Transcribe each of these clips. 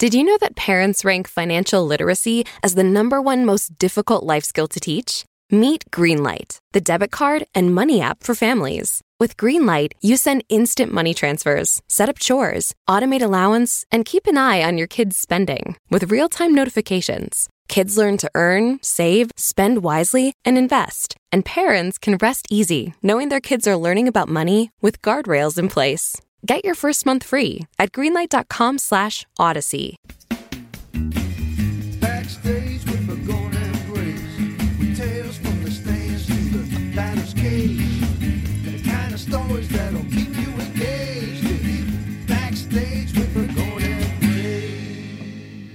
Did you know that parents rank financial literacy as the #1 most difficult life skill to teach? Meet Greenlight, the debit card and money app for families. With Greenlight, you send instant money transfers, set up chores, automate allowance, and keep an eye on your kids' spending with real-time notifications. Kids learn to earn, save, spend wisely, and invest. And parents can rest easy knowing their kids are learning about money with guardrails in place. Get your first month free at greenlight.com/Odyssey. Backstage with the Golden Grace, with tales from the stands to the batter's cage, the kind of stories that'll keep you engaged. Backstage with the Golden Grace.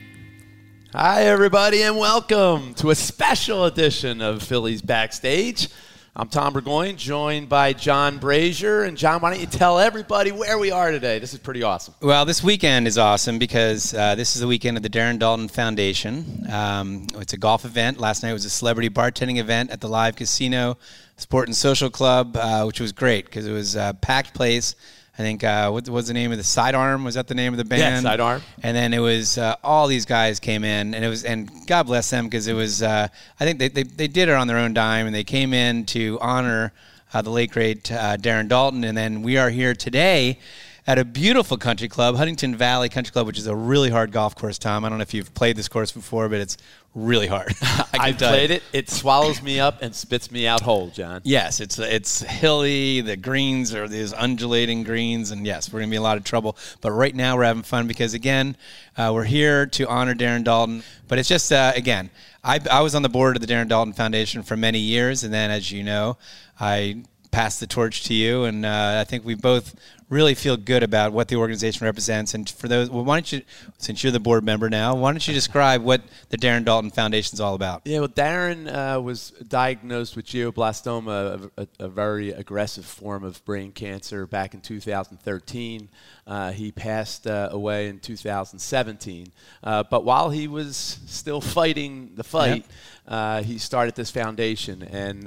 Hi, everybody, and welcome to a special edition of Phillies Backstage. I'm Tom Burgoyne, joined by John Brazier. And John, why don't you tell everybody where we are today? This is pretty awesome. Well, this weekend is awesome because this is the weekend of the Darren Daulton Foundation. It's a golf event. Last night was a celebrity bartending event at the Live Casino Sport and Social Club, which was great because it was a packed place. I think, what was the name of the Sidearm? Was that the name of the band? Yeah, Sidearm. And then it was, all these guys came in, and God bless them, because it was, I think they did it on their own dime, and they came in to honor the late, great Darren Daulton. And then we are here today at a beautiful country club, Huntington Valley Country Club, which is a really hard golf course, Tom. I don't know if you've played this course before, but it's really hard. I played it. It swallows me up and spits me out whole, John. Yes, it's hilly. The greens are these undulating greens, and yes, we're going to be in a lot of trouble. But right now we're having fun because, again, we're here to honor Darren Daulton. But it's just, again, I was on the board of the Darren Daulton Foundation for many years, and then, as you know, I passed the torch to you, and I think we both really feel good about what the organization represents. And for those, well, why don't you, since you're the board member now, why don't you describe what the Darren Daulton Foundation is all about? Yeah, well, Darren was diagnosed with glioblastoma, a very aggressive form of brain cancer, back in 2013. He passed away in 2017. But while he was still fighting the fight, he started this foundation. And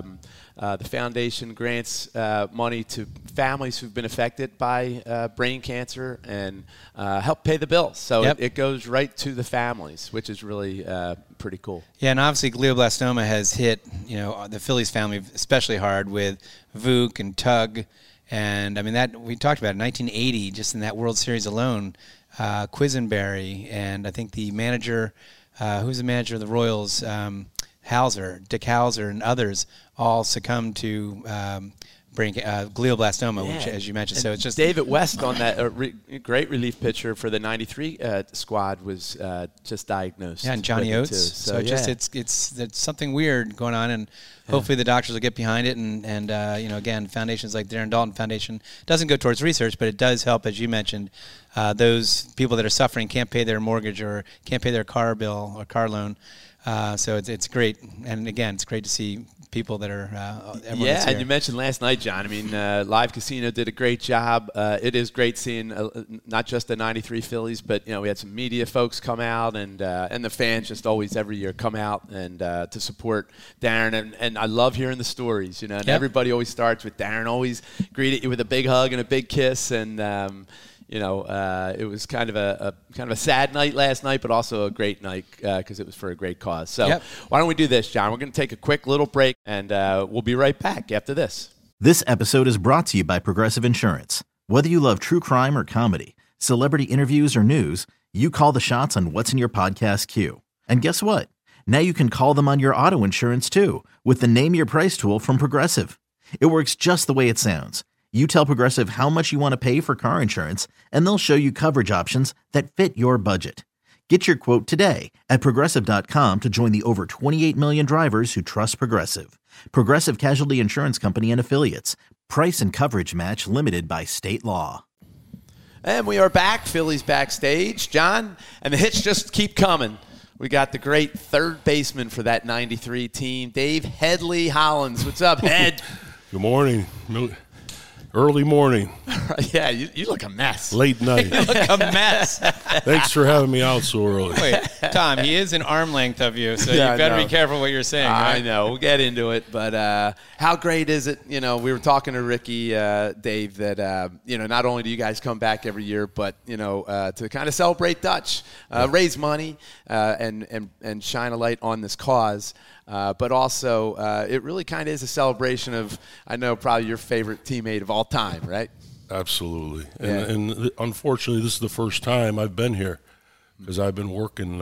the foundation grants money to families who've been affected by brain cancer and help pay the bills. So it goes right to the families, which is really pretty cool. Yeah, and obviously glioblastoma has hit, the Phillies family especially hard with Vuk and Tug. And, I mean, that we talked about in 1980, just in that World Series alone, Quisenberry, and I think the manager, who's the manager of the Royals, Dick Hauser, and others all succumbed to glioblastoma, which, as you mentioned. And so it's just David West on that great relief pitcher for the '93 squad was just diagnosed. Yeah, and Johnny Oates. So it's something weird going on, and hopefully the doctors will get behind it. And again, foundations like Darren Daulton Foundation doesn't go towards research, but it does help, as you mentioned, those people that are suffering, can't pay their mortgage or can't pay their car bill or car loan. So it's great, and again, it's great to see people that are and you mentioned last night, John. I mean, Live Casino did a great job. It is great seeing not just the '93 Phillies, but we had some media folks come out, and the fans just always every year come out and to support Darren. And I love hearing the stories. And everybody always starts with Darren always greeted you with a big hug and a big kiss, and it was kind of a sad night last night, but also a great night because it was for a great cause. So why don't we do this, John? We're going to take a quick little break, and we'll be right back after this. This episode is brought to you by Progressive Insurance. Whether you love true crime or comedy, celebrity interviews or news, you call the shots on what's in your podcast queue. And guess what? Now you can call them on your auto insurance too with the Name Your Price tool from Progressive. It works just the way it sounds. You tell Progressive how much you want to pay for car insurance, and they'll show you coverage options that fit your budget. Get your quote today at Progressive.com to join the over 28 million drivers who trust Progressive. Progressive Casualty Insurance Company and Affiliates. Price and coverage match limited by state law. And we are back, Phillies Backstage, John, and the hits just keep coming. We got the great third baseman for that '93 team, Dave Headley Hollins. What's up, Head? Good morning. Early morning, Yeah, you look a mess. late night. Look a mess. Thanks for having me out so early. Wait, Tom, he is an arm length of you, so Yeah, you better I know. be careful what you're saying. I Right? know. We'll get into it, but how great is it? You know, we were talking to Ricky, Dave, that you know, not only do you guys come back every year, but you know, to kind of celebrate Dutch, raise money, and shine a light on this cause. But also, it really kind of is a celebration of, I know, probably your favorite teammate of all time, right? Absolutely. Yeah. And unfortunately, this is the first time I've been here because I've been working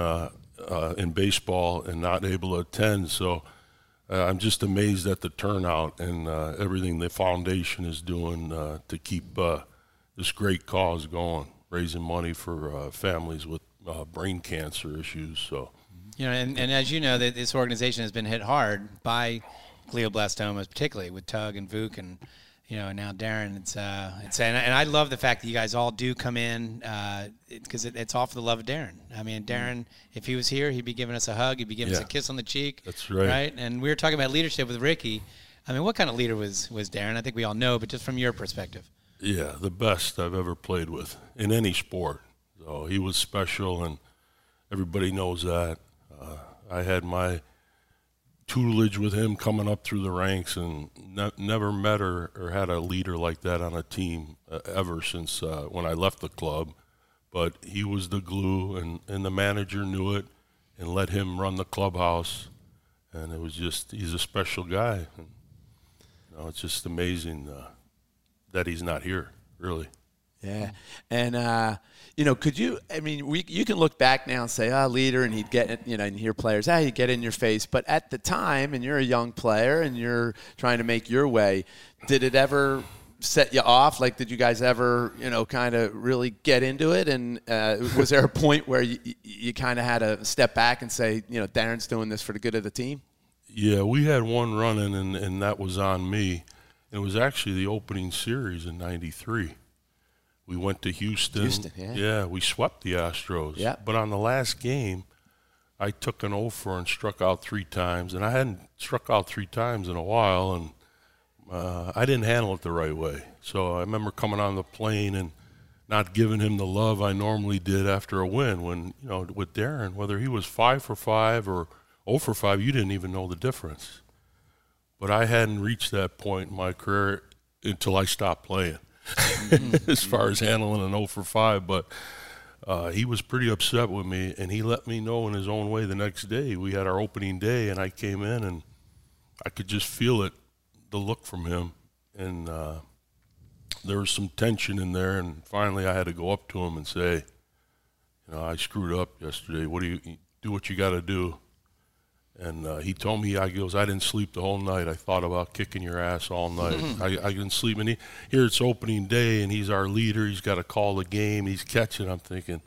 in baseball and not able to attend. So I'm just amazed at the turnout and everything the foundation is doing to keep this great cause going, raising money for families with brain cancer issues. So. You know, and as you know, that this organization has been hit hard by glioblastomas, particularly with Tug and Vuk and, you know, and now Darren. And I love the fact that you guys all do come in because it's all for the love of Darren. I mean, Darren, if he was here, he'd be giving us a hug. He'd be giving us a kiss on the cheek. That's right. Right? And we were talking about leadership with Ricky. I mean, what kind of leader was Darren? I think we all know, but just from your perspective. Yeah, the best I've ever played with in any sport. So he was special, and everybody knows that. I had my tutelage with him coming up through the ranks, and never met or had a leader like that on a team ever since when I left the club. But he was the glue, and the manager knew it and let him run the clubhouse. And it was just, he's a special guy. And, you know, it's just amazing that he's not here, really. Yeah, and you know, could you? I mean, you can look back now and say, leader, and he'd get, you know, and hear players, he'd get in your face. But at the time, and you're a young player, and you're trying to make your way, did it ever set you off? Like, did you guys ever, you know, kind of really get into it? And was there a point where you kind of had to step back and say, you know, Darren's doing this for the good of the team? Yeah, we had one running, and that was on me. It was actually the opening series in '93. We went to Houston. Yeah, we swept the Astros. Yeah. But on the last game, I took an offer and struck out 3 times, and I hadn't struck out 3 times in a while, and I didn't handle it the right way. So I remember coming on the plane and not giving him the love I normally did after a win. When, you know, with Darren, whether he was 5 for 5 or 0 for 5, you didn't even know the difference. But I hadn't reached that point in my career until I stopped playing. As far as handling an 0 for 5, but he was pretty upset with me, and he let me know in his own way the next day. We had our opening day, and I came in, and I could just feel it, the look from him, and there was some tension in there, and finally I had to go up to him and say, you know, I screwed up yesterday. What do what you got to do. And he told me, I didn't sleep the whole night. I thought about kicking your ass all night. I didn't sleep. And here it's opening day, and he's our leader. He's got to call the game. He's catching. I'm thinking,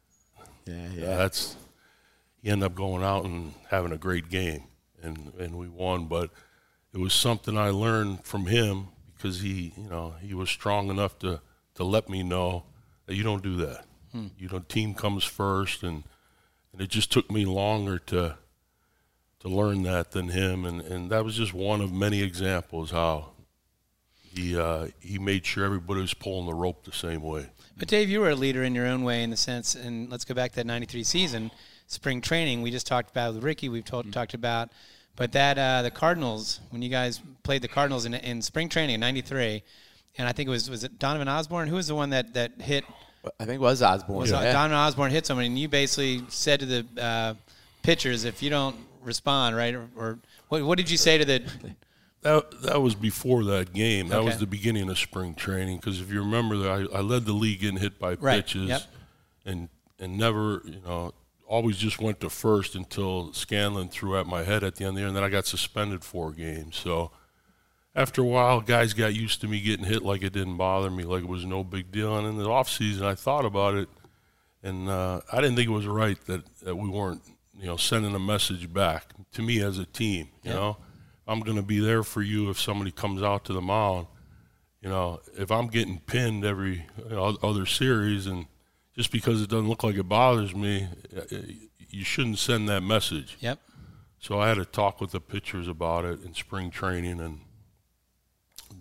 he ended up going out and having a great game, and we won. But it was something I learned from him because he was strong enough to let me know that you don't do that. You know, team comes first, and it just took me longer to learn that than him, and that was just one of many examples how he made sure everybody was pulling the rope the same way. But Dave, you were a leader in your own way in the sense, and let's go back to that '93 season, spring training. We just talked about with Ricky. We've talked about, but that the Cardinals, when you guys played the Cardinals in spring training in '93, and I think was it Donovan Osborne? Who was the one that hit? I think it was Osborne. Donovan Osborne hit someone, and you basically said to the pitchers, if you don't respond, right? Or what did you say to the? That was before that game. That was Okay. the beginning of spring training. Because if you remember, I led the league in hit by Right. pitches, Yep. and never, always just went to first until Scanlon threw at my head at the end of the year, and then I got suspended 4 games. So after a while, guys got used to me getting hit like it didn't bother me, like it was no big deal. And in the off season, I thought about it, and I didn't think it was right that we weren't, sending a message back to me as a team. You know, I'm going to be there for you if somebody comes out to the mound. If I'm getting pinned every other series, and just because it doesn't look like it bothers me, you shouldn't send that message. Yep. So I had to talk with the pitchers about it in spring training, and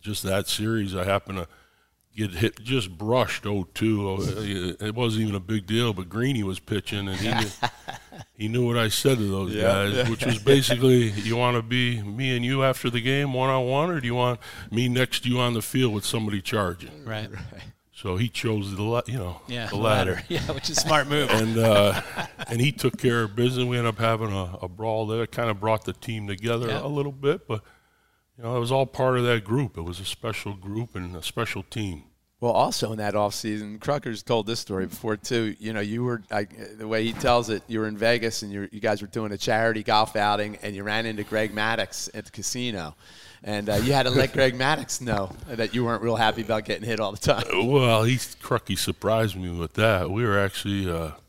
just that series, I happened to get hit, just brushed 0-2. It wasn't even a big deal, but Greeny was pitching, and he knew what I said to those guys, which was basically, you want to be me and you after the game one-on-one, or do you want me next to you on the field with somebody charging? Right. So he chose the latter. Yeah, which is a smart move. And he took care of business. We ended up having a brawl there. It kind of brought the team together a little bit, but it was all part of that group. It was a special group and a special team. Well, also in that offseason, Crucker's told this story before, too. You were, the way he tells it, you were in Vegas and you guys were doing a charity golf outing and you ran into Greg Maddux at the casino. And you had to let Greg Maddux know that you weren't real happy about getting hit all the time. Well, Crucky surprised me with that. We were actually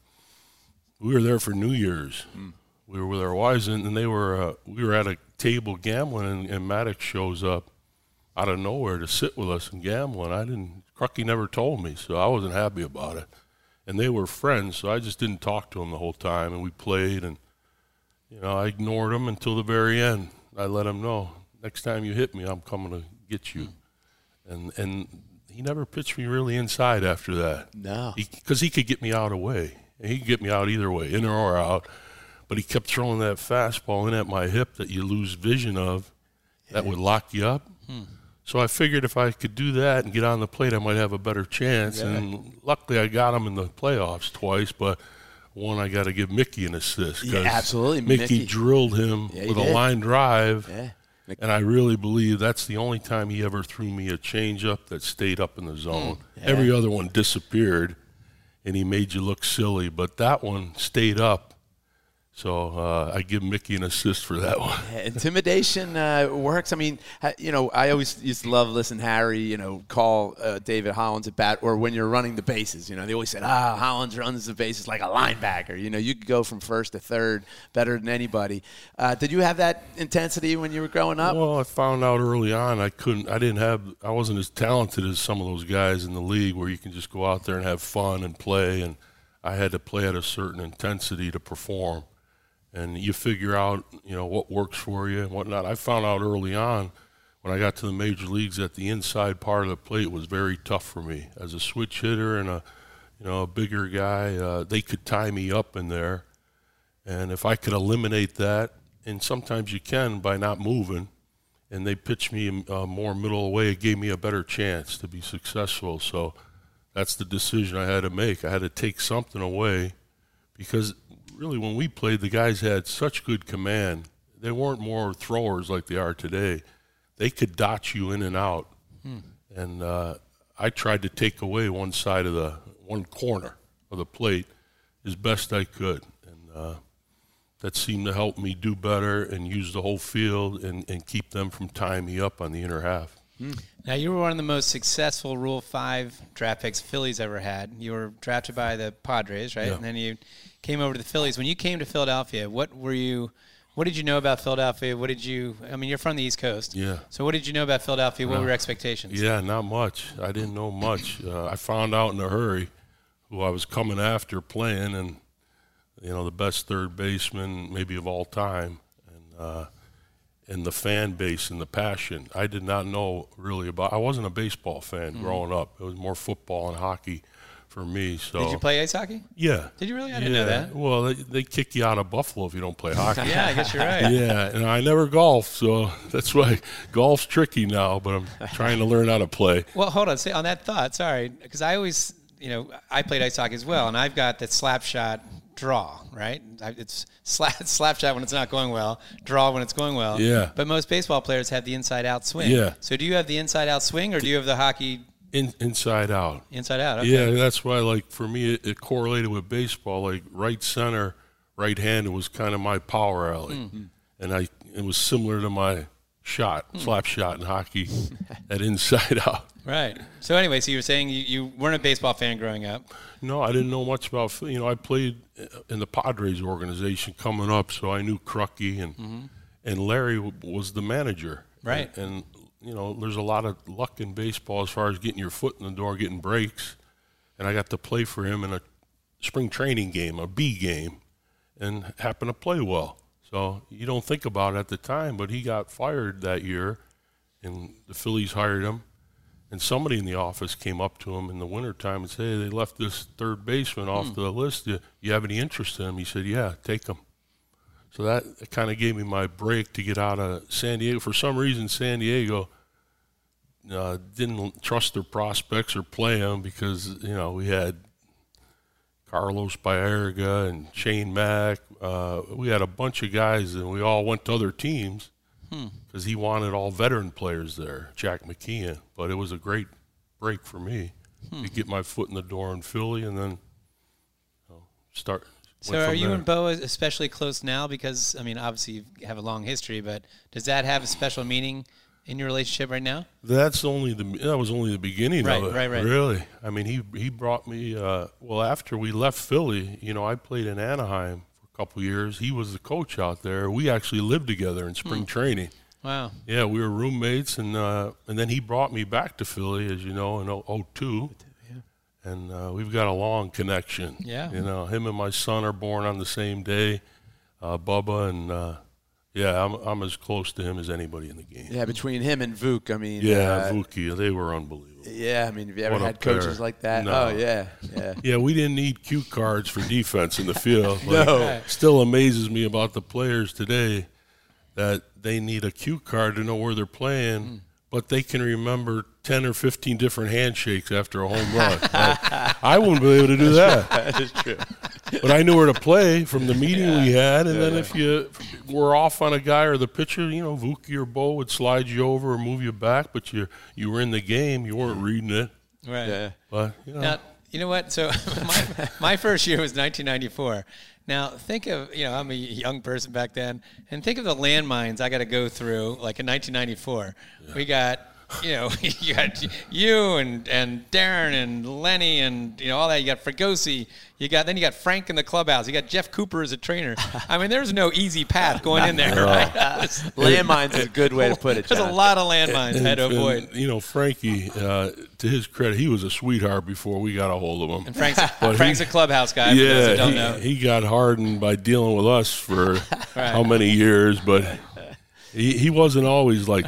we were there for New Year's. We were with our wives, and we were at a table gambling, and Maddux shows up out of nowhere to sit with us and gamble. And Crucky never told me, so I wasn't happy about it. And they were friends, so I just didn't talk to him the whole time. And we played, and I ignored him until the very end. I let him know, next time you hit me, I'm coming to get you. And he never pitched me really inside after that. No. Because he could get me out away. And he could get me out either way, in or out. But he kept throwing that fastball in at my hip that you lose vision of that would lock you up. So I figured if I could do that and get on the plate, I might have a better chance. Yeah. And luckily I got him in the playoffs twice, but one I got to give Mickey an assist. Yeah, absolutely. Mickey drilled him with a line drive. Yeah. And I really believe that's the only time he ever threw me a changeup that stayed up in the zone. Every other one disappeared, and he made you look silly. But that one stayed up. So I give Mickey an assist for that one. Intimidation works. I mean, I always used to love listening to Harry, call David Hollins at bat, or when you're running the bases. They always said, Hollins runs the bases like a linebacker. You could go from first to third better than anybody. Did you have that intensity when you were growing up? Well, I found out early on I wasn't as talented as some of those guys in the league where you can just go out there and have fun and play, and I had to play at a certain intensity to perform. And you figure out, what works for you and whatnot. I found out early on when I got to the major leagues that the inside part of the plate was very tough for me. As a switch hitter and a bigger guy, they could tie me up in there. And if I could eliminate that, and sometimes you can by not moving, and they pitched me more middle away, it gave me a better chance to be successful. So that's the decision I had to make. I had to take something away because really, when we played, the guys had such good command. They weren't more throwers like they are today. They could dot you in and out. And I tried to take away one corner of the plate as best I could. And that seemed to help me do better and use the whole field and keep them from tying me up on the inner half. Now, you were one of the most successful Rule 5 draft picks Phillies ever had. You were drafted by the Padres, right? Yeah. And then you came over to the Phillies. When you came to Philadelphia, what did you know about Philadelphia? You're from the East Coast. Yeah. So what did you know about Philadelphia? What were your expectations? Yeah, not much. I didn't know much. I found out in a hurry who I was coming after playing, and, the best third baseman maybe of all time. And the fan base and the passion. I did not know really about. I wasn't a baseball fan growing up. It was more football and hockey for me. So did you play ice hockey? Yeah. Did you really? I didn't know that. Well, they kick you out of Buffalo if you don't play hockey. Yeah, I guess you're right. Yeah, and I never golfed, so that's why golf's tricky now. But I'm trying to learn how to play. Well, hold on. On that thought, sorry, because I always, I played ice hockey as well, and I've got that slap shot draw, right? It's slap shot when it's not going well, draw when it's going well. Yeah. But most baseball players have the inside-out swing. Yeah. So do you have the inside-out swing, or do you have the hockey? Inside out. Inside out, okay. Yeah, that's why, for me, it correlated with baseball. Like, right center, right-handed was kind of my power alley. And it was similar to my shot, slap shot in hockey, at inside out. Right. So anyway, so you were saying you weren't a baseball fan growing up. No, I didn't know much about, I played in the Padres organization coming up, so I knew Crucky, and Larry was the manager. Right. And there's a lot of luck in baseball as far as getting your foot in the door, getting breaks. And I got to play for him in a spring training game, a B game, and happened to play well. So you don't think about it at the time, but he got fired that year, and the Phillies hired him. And somebody in the office came up to him in the wintertime and said, hey, they left this third baseman off the list. You have any interest in him? He said, yeah, take him. So that kind of gave me my break to get out of San Diego. For some reason, San Diego didn't trust their prospects or play them because, we had Carlos Baerga and Shane Mack. We had a bunch of guys, and we all went to other teams because he wanted all veteran players there, Jack McKeon. But it was a great break for me to get my foot in the door in Philly and then start. So are you and Bo especially close now? Because, obviously you have a long history, but does that have a special meaning in your relationship right now? That was only the beginning of it. Right. Really. He brought me, after we left Philly, I played in Anaheim for a couple years. He was the coach out there. We actually lived together in spring training. Wow. Yeah, we were roommates, and then he brought me back to Philly, as you know, in 2002. And we've got a long connection. Yeah. Him and my son are born on the same day, Bubba, and I'm as close to him as anybody in the game. Yeah, between him and Vuk, Vuki, they were unbelievable. Yeah, have you ever had pair. coaches like that? No. Oh, yeah. Yeah, we didn't need cue cards for defense in the field. No. Still amazes me about the players today that they need a cue card to know where they're playing, but they can remember 10 or 15 different handshakes after a home run. I wouldn't be able to do that. That is true. But I knew where to play from the meeting we had, and then if you were off on a guy or the pitcher, Vuki or Bo would slide you over or move you back, but you were in the game. You weren't reading it. Right. Yeah. But, Now, you know what? So my first year was 1994. Now, think of, I'm a young person back then, and think of the landmines I got to go through, like in 1994. Yeah. We got, you got you and Darren and Lenny and, all that. You got Fregosi. Then you got Frank in the clubhouse. You got Jeff Cooper as a trainer. There's no easy path going in there. Right? Landmines is a good way to put it, John. There's a lot of landmines I had to avoid. Frankie, to his credit, he was a sweetheart before we got a hold of him. And Frank's a clubhouse guy, for those that don't know. He got hardened by dealing with us for how many years, but he wasn't always like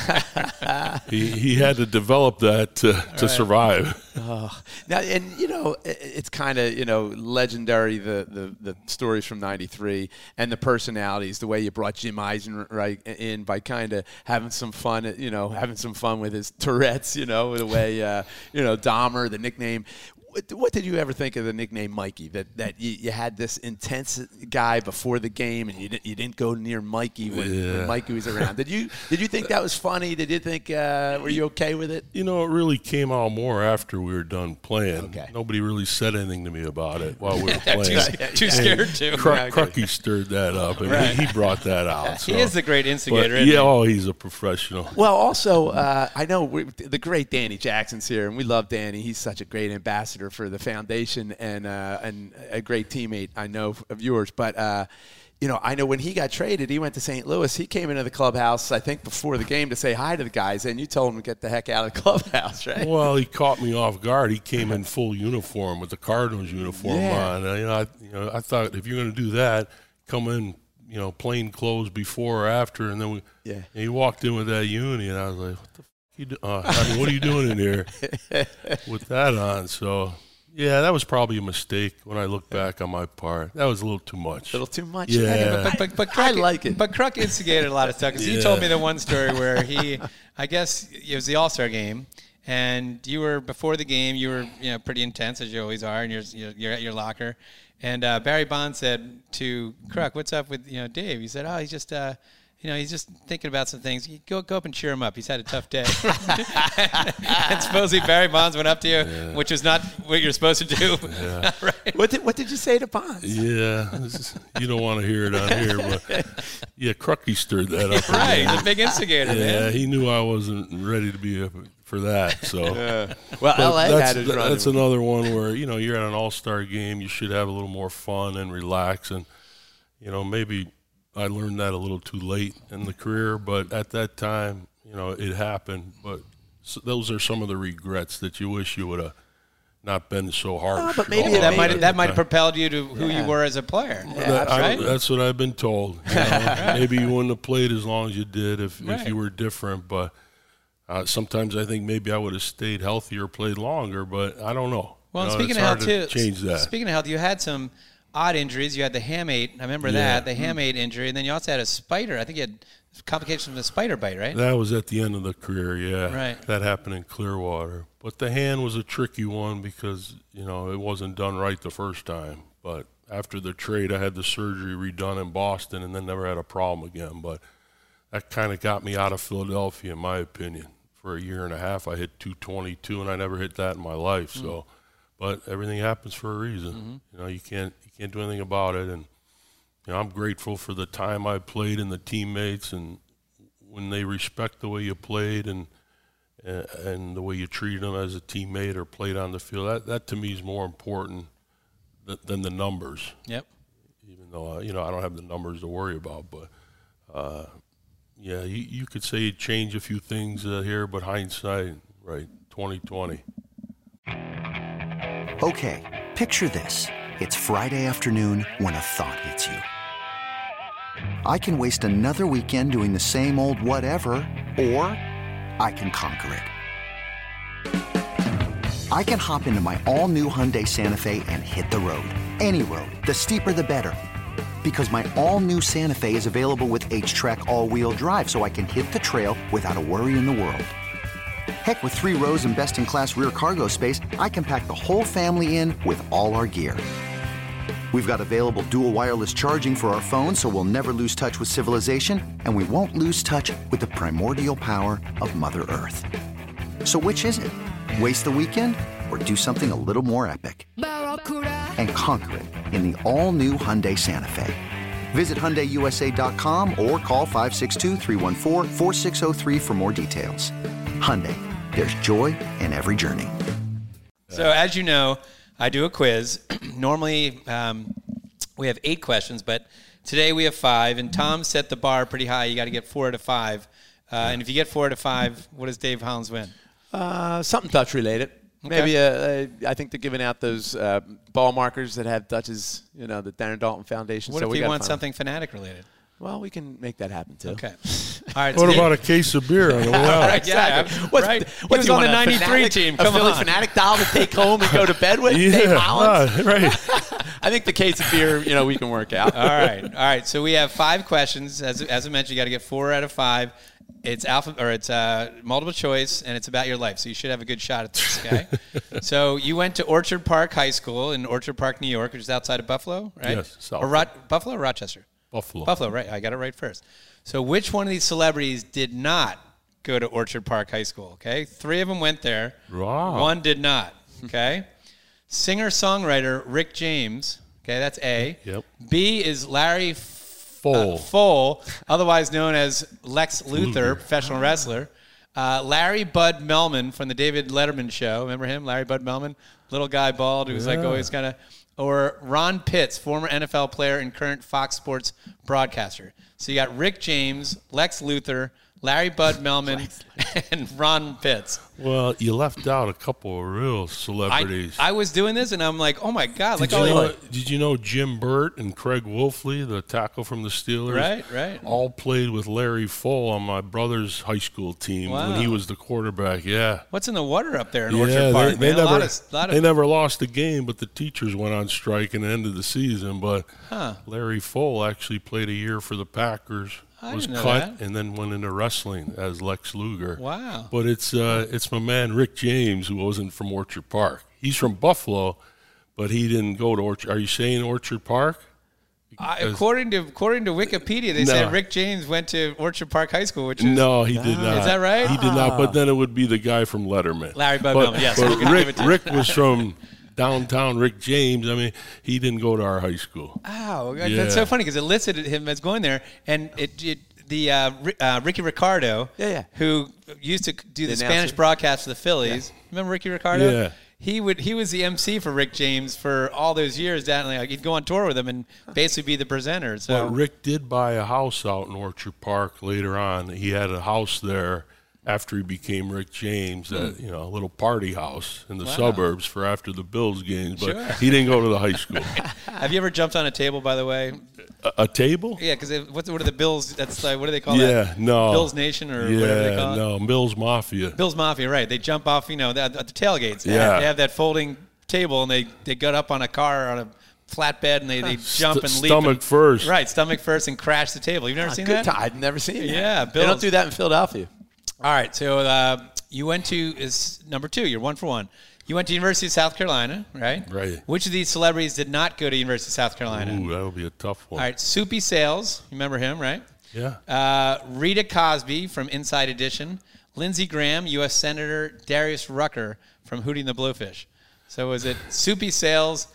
that. he had to develop that to survive. Now, and it's kind of legendary the stories from '93 and the personalities, the way you brought Jim Eisen in by kind of having some fun, with his Tourette's, the way Dahmer, the nickname. What did you ever think of the nickname Mikey? That you had this intense guy before the game, and you didn't go near Mikey when Mikey was around. Did you think that was funny? Did you think were you okay with it? It really came out more after we were done playing. Okay. Nobody really said anything to me about it while we were playing. too scared to. Crucky stirred that up, and he brought that out. So. He is the great instigator. He's a professional. Well, also I know the great Danny Jackson's here, and we love Danny. He's such a great ambassador for the foundation and a great teammate I know of yours. But I know when he got traded, he went to St. Louis. He came into the clubhouse, I think, before the game to say hi to the guys, and you told him to get the heck out of the clubhouse, right? Well, he caught me off guard. He came in full uniform with the Cardinals uniform on. I thought if you're going to do that, come in, plain clothes before or after, and then and he walked in with that uni, and I was like, what what are you doing in here with that on? So. Yeah, that was probably a mistake when I look back on my part. That was a little too much. A little too much? Yeah. But I like it. But Kruk instigated a lot of stuff. Because you told me the one story where I guess it was the All-Star game, and you were, before the game, you were pretty intense, as you always are, and you're at your locker. And Barry Bonds said to Kruk, what's up with Dave? He said, oh, he's just he's just thinking about some things. You go up and cheer him up. He's had a tough day. And supposedly Barry Bonds went up to you, which is not what you're supposed to do. Yeah. Right? What did you say to Bonds? Yeah, you don't want to hear it on here, but Crucky stirred that up. Right, he's a big instigator, man. Yeah, he knew I wasn't ready to be for that. So, well, LA had it. That's another one where you're at an all-star game. You should have a little more fun and relax, and maybe. I learned that a little too late in the career, but at that time, it happened. But those are some of the regrets that you wish you would have not been so harsh. But maybe that might have propelled you to who you were as a player. Yeah, that's what I've been told. Maybe you wouldn't have played as long as you did if you were different. But Sometimes I think maybe I would have stayed healthier, played longer, but I don't know. Well, you know, speaking it's of hard health, to too. change that. Speaking of health, you had some odd injuries. You had the hamate. I remember that, the hamate injury, and then you also had a spider. I think you had complications from a spider bite, right? That was at the end of the career, yeah. Right. That happened in Clearwater. But the hand was a tricky one because, you know, it wasn't done right the first time. But after the trade, I had the surgery redone in Boston and then never had a problem again. But that kind of got me out of Philadelphia, in my opinion. For a year and a half, I hit 222, and I never hit that in my life. So, but everything happens for a reason. You know, you can't do anything about it. And you know, I'm grateful for the time I played and the teammates, and when they respect the way you played and the way you treated them as a teammate or played on the field. That to me is more important than the numbers. Yep. Even though you know, I don't have the numbers to worry about, but. Yeah, you could say you change a few things here, but hindsight, right, 2020. Okay, picture this. It's Friday afternoon when a thought hits you. I can waste another weekend doing the same old whatever, or I can conquer it. I can hop into my all-new Hyundai Santa Fe and hit the road. Any road. The steeper, the better. Because my all-new Santa Fe is available with H-Track all-wheel drive, so I can hit the trail without a worry in the world. Heck, with 3 rows and best-in-class rear cargo space, I can pack the whole family in with all our gear. We've got available dual wireless charging for our phones, so we'll never lose touch with civilization, and we won't lose touch with the primordial power of Mother Earth. So which is it? Waste the weekend or do something a little more epic? And conquer it in the all-new Hyundai Santa Fe. Visit HyundaiUSA.com or call 562-314-4603 for more details. Hyundai, there's joy in every journey. So as you know, I do a quiz. Normally we have 8 questions, but today we have 5, and Tom set the bar pretty high. You got to get 4 out of 5. And if you get 4 out of 5, what does Dave Hollins win? Something touch related. Okay. Maybe I think they're giving out those ball markers that have touches, you know, the Darren Dalton Foundation. What so if we you gotta want find something Fanatic related? Well, we can make that happen too. Okay. All right. What about a case of beer on the way out? Exactly. Yeah, What's, right. What He was do you on the want, 93 team. Come a Philly on. Fanatic doll to take home and go to bed with? Dave Yeah, Hollins? right. I think the case of beer, you know, we can work out. All right. So we have 5 questions. As I mentioned, you got to get 4 out of 5. It's multiple choice, and it's about your life. So you should have a good shot at this, okay? So you went to Orchard Park High School in Orchard Park, New York, which is outside of Buffalo, right? Yes, south. Or Buffalo or Rochester? Buffalo. Buffalo, right. I got it right first. So which one of these celebrities did not go to Orchard Park High School, okay? 3 of them went there. Wow. 1 did not, okay? Singer-songwriter Rick James, okay, that's A. Yep. B is Larry Full. Full, otherwise known as Lex Luthor, professional wrestler. Larry Bud Melman from the David Letterman show. Remember him? Larry Bud Melman? Little guy, bald, who's like always kind of... Or Ron Pitts, former NFL player and current Fox Sports broadcaster. So you got Rick James, Lex Luthor, Larry Bud Melman, and Ron Pitts. Well, you left out a couple of real celebrities. I was doing this, and I'm like, oh, my God. Did you know Jim Burt and Craig Wolfley, the tackle from the Steelers? Right. All played with Larry Full on my brother's high school team Wow. when he was the quarterback, yeah. What's in the water up there in Orchard Park, they man? They never lost a game, but the teachers went on strike at the end of the season. But Larry Full actually played a year for the Packers. I Was didn't know cut that. and then went into wrestling as Lex Luger. Wow. But it's my man Rick James, who wasn't from Orchard Park. He's from Buffalo, but he didn't go to Orchard. Are you saying Orchard Park? According to Wikipedia, they said Rick James went to Orchard Park High School, which is... No, he did not. Is that right? He did not, but then it would be the guy from Letterman. Larry Bud Melman, yes. But we can give it to you. Rick was from downtown Rick James. I mean, he didn't go to our high school. Oh, Yeah. that's so funny because it listed him as going there, and Ricky Ricardo, who used to do the Spanish announcer. broadcast for the Phillies. Remember Ricky Ricardo? Yeah. He was the MC for Rick James for all those years. He'd go on tour with him and basically be the presenter. So But Rick did buy a house out in Orchard Park later on. He had a house there after he became Rick James, a little party house in the suburbs for after the Bills games. But Sure. he didn't go to the high school. have you ever jumped on a table, by the way? A table? Yeah, because what are the Bills? That's like, what do they call that? Yeah, no. Bills Nation or whatever they call it? No, Bills Mafia. Bills Mafia, right. They jump off, at the tailgates. Yeah. They have that folding table, and they got up on a car on a flatbed, and they jump and leap. Stomach first. Right, stomach first, and crash the table. You've never seen that? I've never seen that. Yeah, They don't do that in Philadelphia. All right, so you went to is number 2. You're 1 for 1. You went to University of South Carolina, right? Right. Which of these celebrities did not go to University of South Carolina? Ooh, that'll be a tough one. All right, Soupy Sales. You remember him, right? Yeah. Rita Cosby from Inside Edition. Lindsey Graham, U.S. Senator Darius Rucker from Hootie and the Blowfish. So was it Soupy Sales,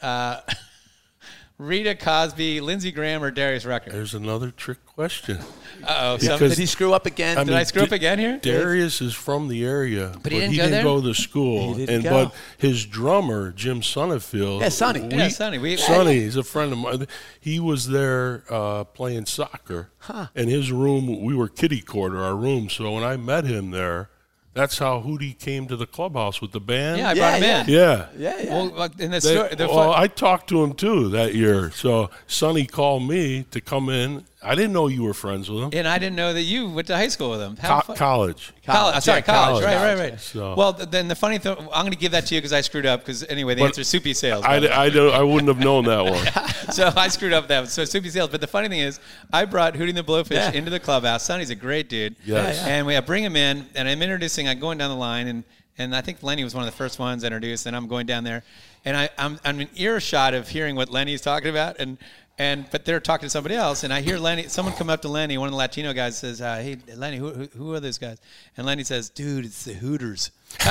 Rita Cosby, Lindsey Graham, or Darius Rucker? There's another trick question. Uh-oh. Because- Did he screw up again? Did I screw up again here? Darius is from the area, but he didn't go there? to school. He didn't go. But his drummer, Jim Sonnefield. Yeah, Sonny. Sonny, he's a friend of mine. He was there playing soccer. And his room, we were kitty quarter, our room. So when I met him there, that's how Hootie came to the clubhouse with the band. Yeah, I brought him in. Yeah. Well, in the story, I talked to him too that year. So Sonny called me to come in. I didn't know you were friends with him. and I didn't know that you went to high school with him. College. College. Sorry, college. College. Right. So- Well, then the funny thing, I'm going to give that to you because I screwed up. Because anyway, the answer is Soupy Sales. I wouldn't have known that one. So I screwed up that one. So Soupy Sales. But the funny thing is, I brought Hootie and the Blowfish into the clubhouse. Sonny's a great dude. Yes. And we bring him in, and I'm going down the line, and I think Lenny was one of the first ones introduced, and I'm going down there, and I'm in earshot of hearing what Lenny's talking about, but they're talking to somebody else, and I hear someone come up to Lenny, one of the Latino guys says, hey, Lenny, who are those guys? And Lenny says, dude, it's the Hooters.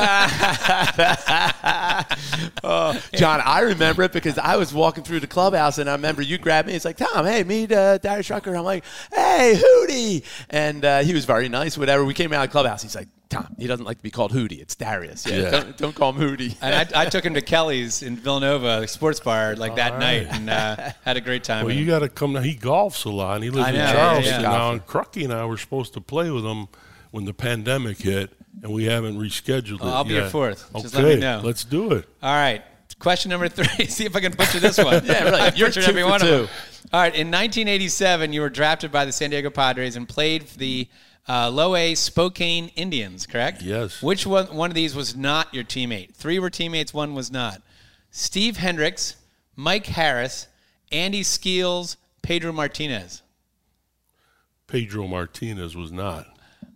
John, I remember it because I was walking through the clubhouse, and I remember you grabbed me. It's like, Tom, hey, meet Darius Rucker. I'm like, hey, Hootie. And he was very nice, whatever. We came out of the clubhouse. He's like, Tom, he doesn't like to be called Hootie. It's Darius. Yeah. Don't call him Hootie. And I took him to Kelly's in Villanova, the sports bar, that night, and had a great time. Well, you got to come down. He golfs a lot, and he lives in Charleston now. And Crucky and I were supposed to play with him when the pandemic hit, and we haven't rescheduled it I'll be yet. your fourth. Okay, Just let me know. Let's do it. All right. Question number 3. See if I can butcher this one. Yeah, really. You're You're every 2 for one 2. of them. All right. In 1987, you were drafted by the San Diego Padres and played for the Low A Spokane Indians, correct? Yes. Which one of these was not your teammate? 3 were teammates, 1 was not. Steve Hendricks, Mike Harris, Andy Skeels, Pedro Martinez. Pedro Martinez was not.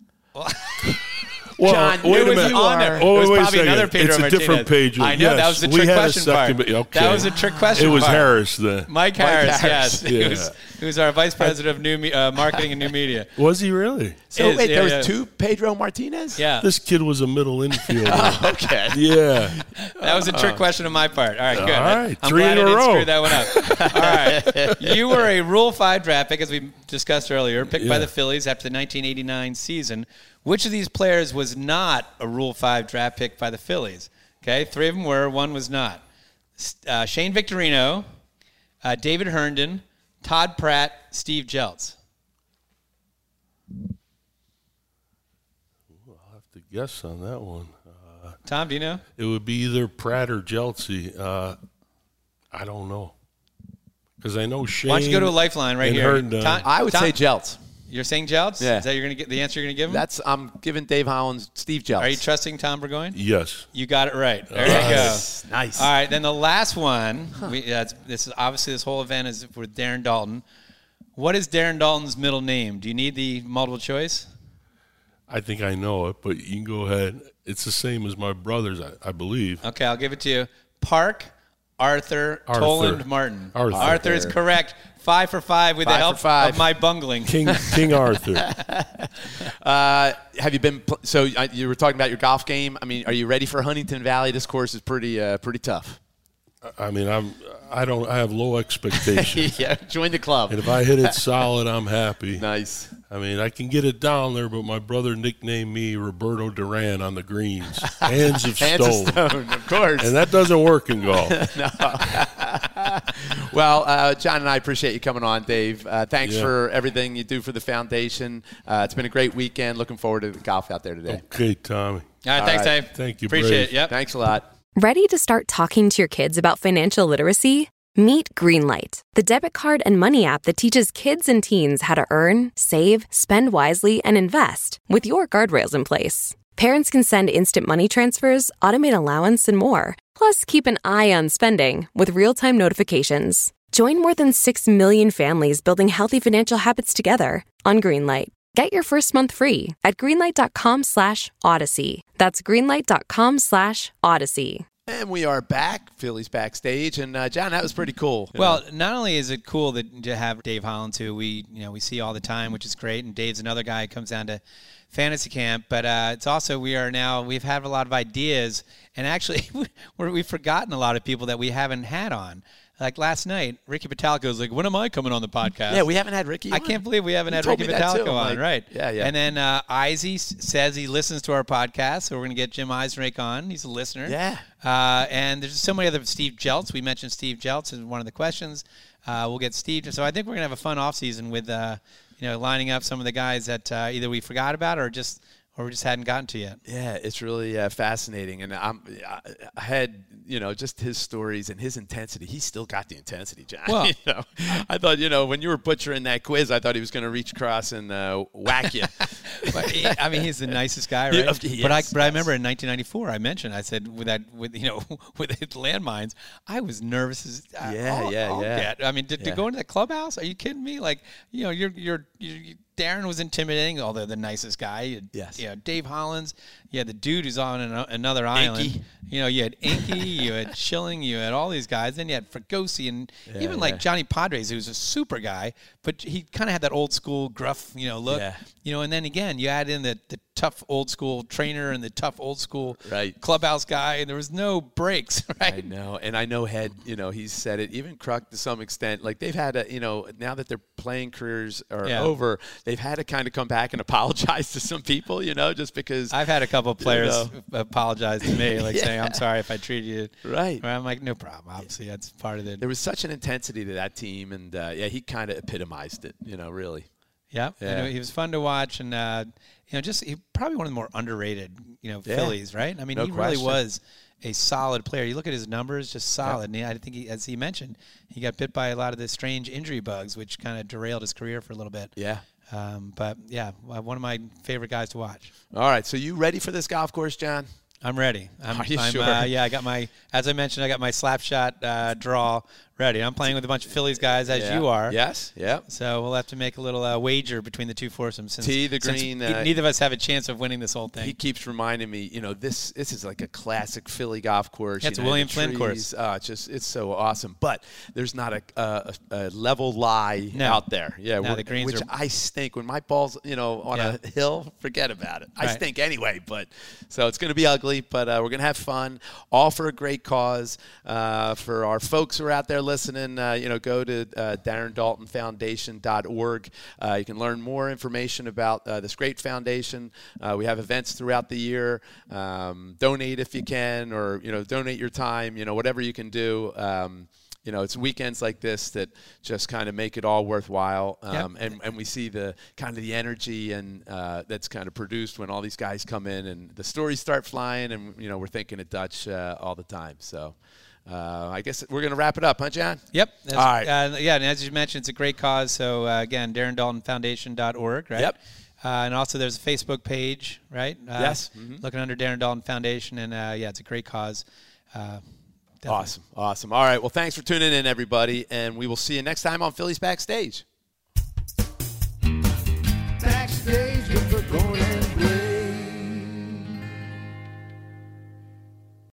John, wait a was minute. on there. Oh, it was wait a probably second. another Pedro It's a Martinez. different Pedro. I know, yes. that was the We trick had a question second, part. Okay. That was a trick question It was part. Harris then. Mike Harris, Harris. yes. Who's our vice president of new marketing and new media. Was he really? So wait, there was yeah. 2 Pedro Martinez? Yeah. This kid was a middle infielder. Okay. Yeah. That was a trick question on my part. All right, good. All right, I'm 3 glad in I a didn't row. screw that one up. All right. You were a Rule 5 draft pick, as we discussed earlier, picked by the Phillies after the 1989 season. Which of these players was not a Rule 5 draft pick by the Phillies? Okay, 3 of them were, 1 was not. Shane Victorino, David Herndon, Todd Pratt, Steve Jeltz. I'll have to guess on that one. Tom, do you know? It would be either Pratt or Jeltzy. I don't know. Because I know Shane. Why don't you go to a lifeline right and here? Herndon. I would say Jeltz. You're saying Jeltz? Yeah. Is that the answer you're going to give him? I'm giving Dave Hollins Steve Jeltz. Are you trusting Tom Burgoyne? Yes. You got it right. There Nice. you go. Nice. All right, then the last one. This is obviously this whole event is for Darren Dalton. What is Darren Dalton's middle name? Do you need the multiple choice? I think I know it, but you can go ahead. It's the same as my brother's, I believe. Okay, I'll give it to you. Park Arthur Toland Martin. Arthur is correct. 5 for 5 with the 5 help for 5. of my bungling. King Arthur. Have you been? So you were talking about your golf game. I mean, are you ready for Huntington Valley? This course is pretty tough. I mean, I have low expectations. Yeah, join the club. And if I hit it solid, I'm happy. Nice. I mean, I can get it down there, but my brother nicknamed me Roberto Duran on the greens. Hands of stone. Hands of stone, of course. And that doesn't work in golf. Well, John and I appreciate you coming on, Dave. Thanks for everything you do for the foundation. It's been a great weekend. Looking forward to the golf out there today. Okay, Tommy. All right, thanks, Dave. Thank you, Appreciate Brave. it. Yep. Thanks a lot. Ready to start talking to your kids about financial literacy? Meet Greenlight, the debit card and money app that teaches kids and teens how to earn, save, spend wisely, and invest with your guardrails in place. Parents can send instant money transfers, automate allowance, and more. Plus, keep an eye on spending with real-time notifications. Join more than 6 million families building healthy financial habits together on Greenlight. Get your first month free at greenlight.com/Odyssey. That's greenlight.com/Odyssey. And we are back, Phillies Backstage, and John, that was pretty cool. Well, not only is it cool to have Dave Hollins, who we see all the time, which is great, and Dave's another guy who comes down to fantasy camp, but it's also we've had a lot of ideas, and actually we've forgotten a lot of people that we haven't had on. Like last night, Ricky Pitalico was like, when am I coming on the podcast? Yeah, we haven't had Ricky on. I can't believe we haven't had Ricky Pitalico on, right? Yeah. And then Izzy says he listens to our podcast, so we're going to get Jim Eisenreich on. He's a listener. Yeah. And there's so many other Steve Jeltz. We mentioned Steve Jeltz in one of the questions. We'll get Steve. So I think we're going to have a fun offseason with, lining up some of the guys that either we forgot about or we just hadn't gotten to yet. Yeah, it's really fascinating. And I had, just his stories and his intensity. He still got the intensity, John. Well, I thought, when you were butchering that quiz, I thought he was going to reach across and whack you. He's the nicest guy, right? Yes, but I remember in 1994, I said with the landmines, I was nervous as yeah. To go into the clubhouse, are you kidding me? Like, you're Darren was intimidating, although the nicest guy. Yes. Dave Hollins. You had the dude who's on another island. Inky. You had Inky, you had Schilling, you had all these guys. Then you had Fregosi and like Johnny Padres, who's a super guy, but he kind of had that old school gruff, look. Yeah. And then again, you add in the tough old school trainer and the tough old school clubhouse guy, and there was no breaks, right? I know. And I know Head, he's said it, even Kruk to some extent. Like they've had now that their playing careers are over, they've had to kind of come back and apologize to some people, just because. I've had a couple of players apologize to me, like saying, I'm sorry if I treated you. Right. I'm like, no problem. Obviously, that's part of it. There was such an intensity to that team, and, he kind of epitomized it, really. Yeah. He was fun to watch, and, he probably one of the more underrated, Phillies, right? I mean, no he question. really was a solid player. You look at his numbers, just solid. And I think, as he mentioned, he got bit by a lot of the strange injury bugs, which kind of derailed his career for a little bit. Yeah. But one of my favorite guys to watch. All right. So you ready for this golf course, John? I'm ready. Are you sure? I got as I mentioned, I got my slap shot draw ready. I'm playing with a bunch of Phillies guys, as you are. Yes, yeah. So we'll have to make a little wager between the two foursomes. Since green. Neither of us have a chance of winning this whole thing. He keeps reminding me, this is like a classic Philly golf course. It's a William Flynn course. It's so awesome. But there's not a level lie out there. Yeah, no, the greens which I stink. When my ball's, on a hill, forget about it. I stink anyway. But so it's going to be ugly. But we're going to have fun, all for a great cause. For our folks who are out there listening, go to DarrenDaltonFoundation.org. You can learn more information about this great foundation. We have events throughout the year. Donate if you can, or donate your time. Whatever you can do. It's weekends like this that just kind of make it all worthwhile. And we see the kind of the energy and that's kind of produced when all these guys come in and the stories start flying, and we're thinking of Dutch all the time. So I guess we're going to wrap it up, huh, John? Yep. All right. And as you mentioned, it's a great cause. So again, DarrenDaltonFoundation.org, right? Yep. And also there's a Facebook page, right? Yes. Looking under Darren Daulton Foundation, and it's a great cause. Awesome. All right. Well, thanks for tuning in, everybody, and we will see you next time on Phillies Backstage.